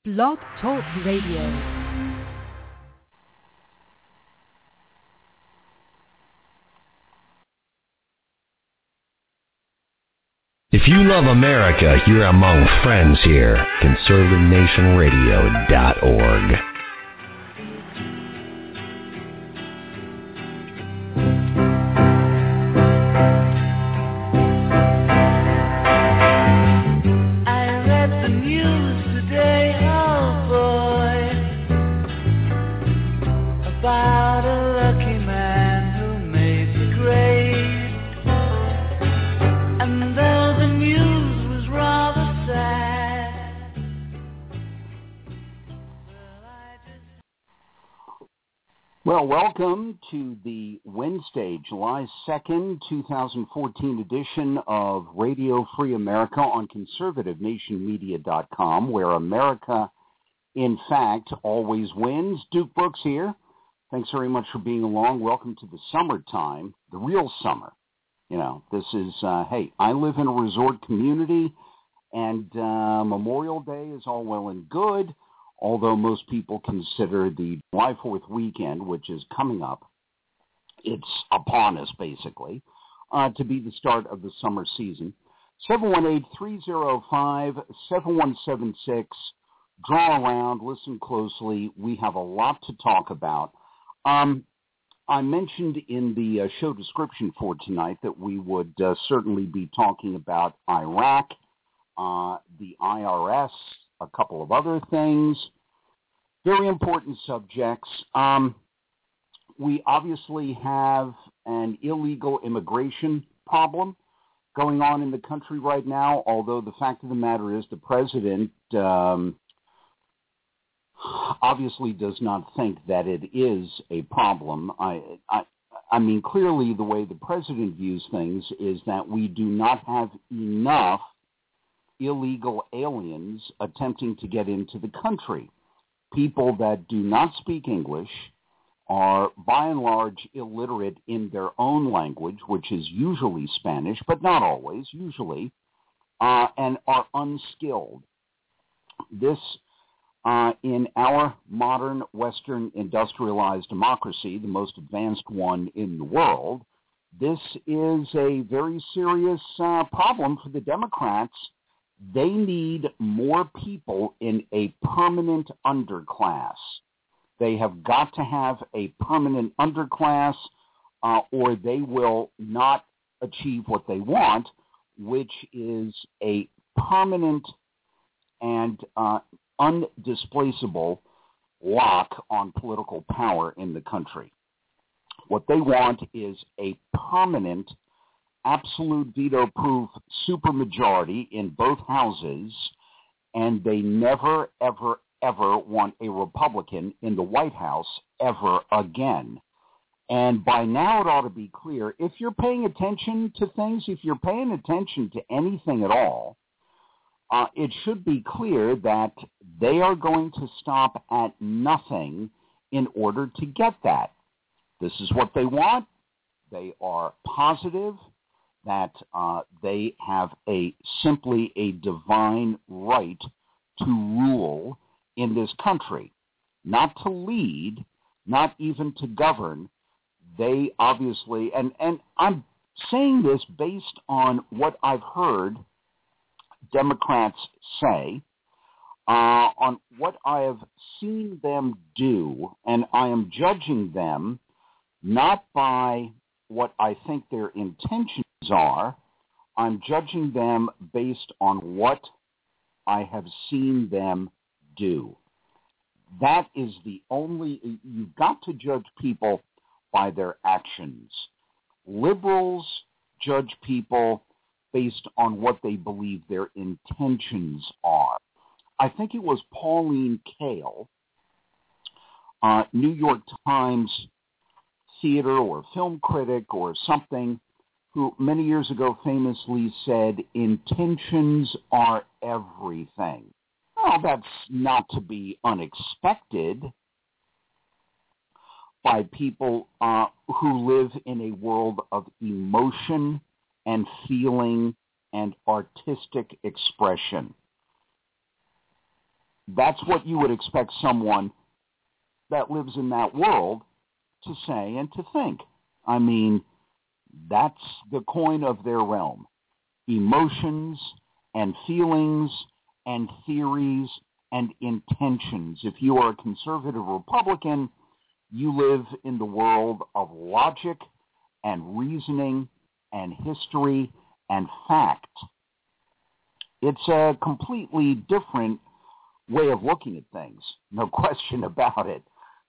Blog Talk Radio. If you love America, you're among friends here. ConservativeNationRadio.org. Well, welcome to the Wednesday, July 2nd, 2014 edition of Radio Free America on ConservativeNationMedia.com, where America, in fact, always wins. Duke Brooks here. Thanks very much for being along. Welcome to the summertime, the real summer. You know, this is, hey, I live in a resort community, and Memorial Day is all well and good, although most people consider the July 4th weekend, which is coming up, it's upon us basically, to be the start of the summer season. 718-305-7176. Draw around, listen closely. We have a lot to talk about. I mentioned in the show description for tonight that we would certainly be talking about Iraq, the IRS, a couple of other things, very important subjects. We obviously have an illegal immigration problem going on in the country right now, although the fact of the matter is the president obviously does not think that it is a problem. I mean, clearly the way the president views things is that we do not have enough illegal aliens attempting to get into the country. People that do not speak English are by and large illiterate in their own language, which is usually Spanish, but not always, usually, and are unskilled. This, in our modern Western industrialized democracy, the most advanced one in the world, this is a very serious problem for the Democrats. They need more people in a permanent underclass. They have got to have a permanent underclass or they will not achieve what they want, which is a permanent and undisplaceable lock on political power in the country. What they want is a permanent absolute veto-proof supermajority in both houses, and they never, ever, ever want a Republican in the White House ever again. And by now it ought to be clear, if you're paying attention to things, if you're paying attention to anything at all, it should be clear that they are going to stop at nothing in order to get that. This is what they want. They are positive that they have simply a divine right to rule in this country, not to lead, not even to govern. They obviously, and I'm saying this based on what I've heard Democrats say, on what I have seen them do, and I am judging them not by what I think their intentions are. I'm judging them based on what I have seen them do. That is the only, you've got to judge people by their actions. Liberals judge people based on what they believe their intentions are. I think it was Pauline Kael, New York Times theater or film critic or something, who many years ago famously said, intentions are everything. Well, that's not to be unexpected by people who live in a world of emotion and feeling and artistic expression. That's what you would expect someone that lives in that world to say and to think. I mean, that's the coin of their realm. Emotions and feelings and theories and intentions. If you are a conservative Republican, you live in the world of logic and reasoning and history and fact. It's a completely different way of looking at things, no question about it.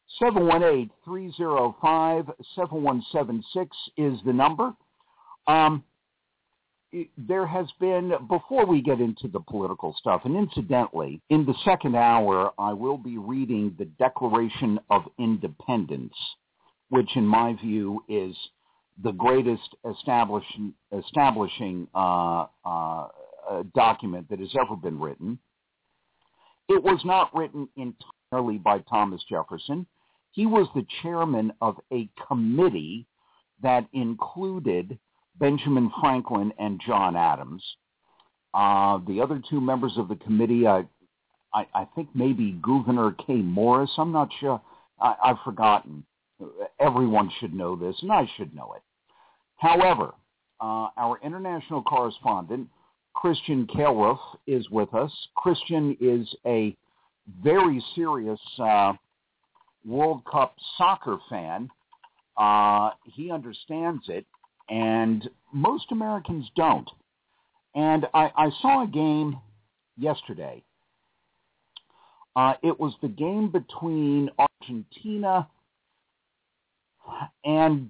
718-305-7176 is the number. There has been, before we get into the political stuff, and incidentally, in the second hour, I will be reading the Declaration of Independence, which in my view is the greatest establishing document that has ever been written. It was not written entirely by Thomas Jefferson. He was the chairman of a committee that included Benjamin Franklin and John Adams. The other two members of the committee, I think maybe Gouverneur K. Morris. I'm not sure. I've forgotten. Everyone should know this, and I should know it. However, our international correspondent, Christian Kaleruff, is with us. Christian is a very serious World Cup soccer fan. He understands it, and most Americans don't. And I saw a game yesterday. It was the game between Argentina and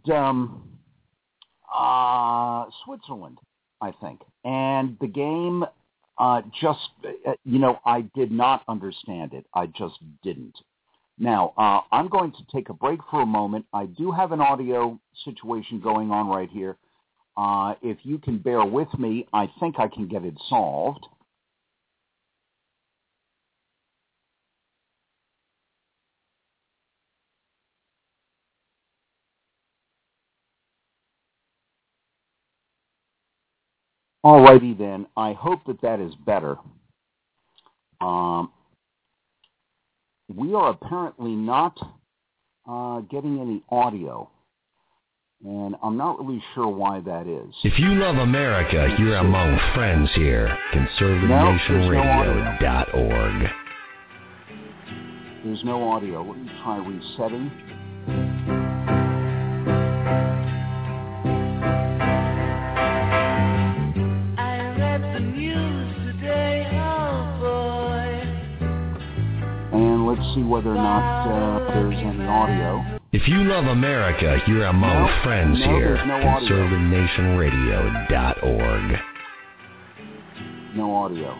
Switzerland, I think. And the game I did not understand it. I just didn't. Now, I'm going to take a break for a moment. I do have an audio situation going on right here. If you can bear with me, I think I can get it solved. All righty then. I hope that is better. We are apparently not getting any audio, and I'm not really sure why that is. If you love America, you're among friends here. ConservativeNationRadio.org. There's no audio. Let me try resetting. Let's see whether or not there's any audio. If you love America, you're among friends here. ConservativeNationRadio.org. No audio.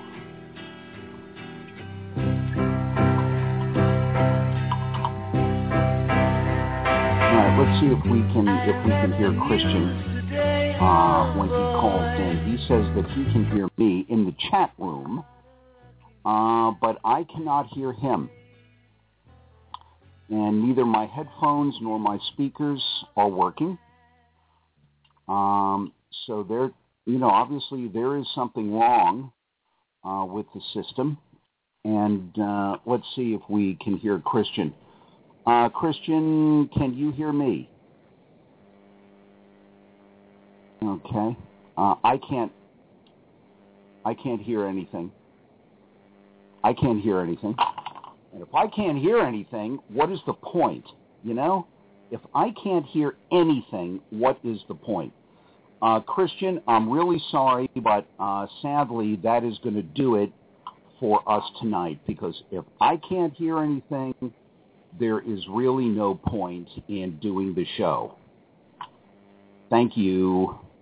All right, let's see if we can hear Christian when he calls in. He says that he can hear me in the chat room, but I cannot hear him. And neither my headphones nor my speakers are working. So there, obviously there is something wrong with the system. And let's see if we can hear Christian. Christian, can you hear me? Okay. I can't hear anything. I can't hear anything. And if I can't hear anything, what is the point? If I can't hear anything, what is the point? Christian, I'm really sorry, but sadly, that is going to do it for us tonight, because if I can't hear anything, there is really no point in doing the show. Thank you.